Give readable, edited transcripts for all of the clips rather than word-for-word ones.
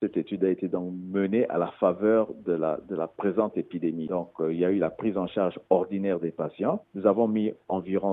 cette étude a été donc menée à la faveur de la présente épidémie. Donc, il y a eu la prise en charge ordinaire des patients. Nous avons mis environ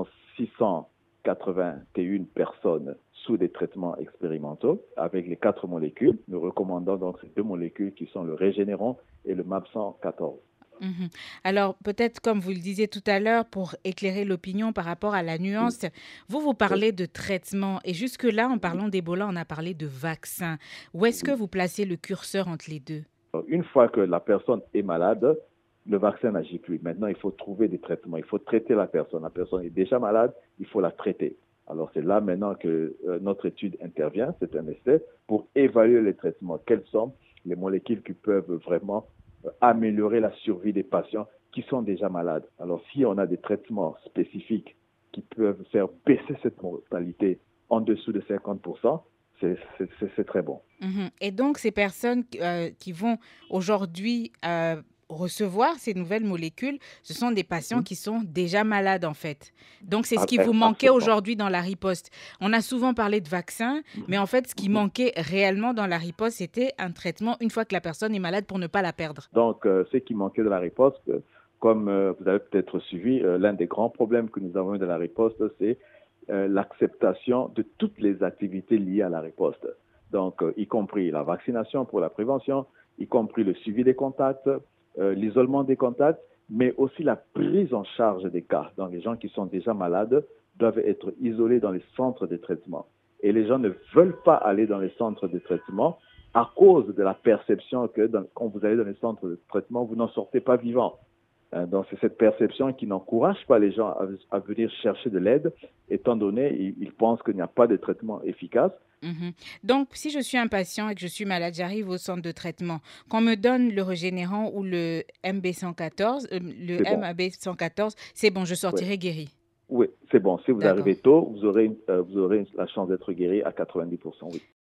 681 personnes sous des traitements expérimentaux avec les 4 molécules. Nous recommandons donc ces 2 molécules qui sont le Régénéron et le MAP 114. Mhm. Alors, peut-être, comme vous le disiez tout à l'heure, pour éclairer l'opinion par rapport à la Oui, nuance, vous oui, parlez de traitement. Et jusque-là, en parlant d'Ebola, on a parlé de vaccin. Où est-ce que oui. vous placez le curseur entre les deux? Une fois que la personne est malade, le vaccin n'agit plus. Maintenant, il faut trouver des traitements. Il faut traiter la personne. La personne est déjà malade, il faut la traiter. Alors, c'est là maintenant que notre étude intervient. C'est un essai pour évaluer les traitements. Quelles sont les molécules qui peuvent vraiment améliorer la survie des patients qui sont déjà malades. Alors, si on a des traitements spécifiques qui peuvent faire baisser cette mortalité en dessous de 50%, c'est très bon. Mhm. Et donc, ces personnes qui vont aujourd'hui recevoir ces nouvelles molécules, ce sont des patients Mhm. qui sont déjà malades, en fait. Donc, c'est ce qui vous manquait Absolument. aujourd'hui dans la riposte. On a souvent parlé de vaccins, mais Mhm. en fait, ce qui Mhm. manquait réellement dans la riposte, c'était un traitement une fois que la personne est malade pour ne pas la perdre. Donc, ce qui manquait de la riposte, comme vous avez peut-être suivi, l'un des grands problèmes que nous avons eu de la riposte, c'est l'acceptation de toutes les activités liées à la riposte. Donc, y compris la vaccination pour la prévention, y compris le suivi des contacts, l'isolement des contacts, mais aussi la prise en charge des cas. Donc, les gens qui sont déjà malades doivent être isolés dans les centres de traitement. Et les gens ne veulent pas aller dans les centres de traitement à cause de la perception que quand vous allez dans les centres de traitement, vous n'en sortez pas vivant. Donc, c'est cette perception qui n'encourage pas les gens à venir chercher de l'aide, étant donné ils pensent qu'il n'y a pas de traitement efficace. Mhm. Donc, si je suis un patient et que je suis malade, j'arrive au centre de traitement, qu'on me donne le Régénérant ou le MB114, le C'est bon. MAB114, c'est bon, je Oui, sortirai guéri. oui, c'est bon. Si vous D'accord. arrivez tôt, vous aurez la chance d'être guéri à 90%. Oui.